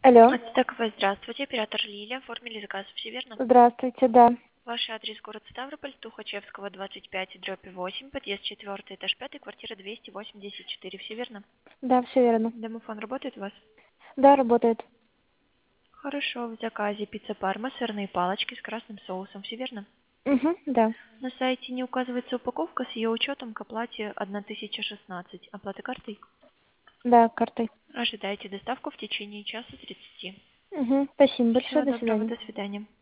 Алло. Стаковая, здравствуйте, оператор Лилия, оформили заказ, все верно? Здравствуйте, да. Ваш адрес город Ставрополь, Тухачевского, 25/8, подъезд 4, этаж 5, квартира 284, все верно? Да, все верно. Домофон работает у вас? Да, работает. Хорошо, в заказе пицца Парма, сырные палочки с красным соусом, все верно? Угу, да. На сайте не указывается упаковка, с ее учетом к оплате 1016. Оплата картой? Да, картой. Ожидайте доставку в течение часа 30. Угу, спасибо большое, Всего до доброго, свидания. до свидания.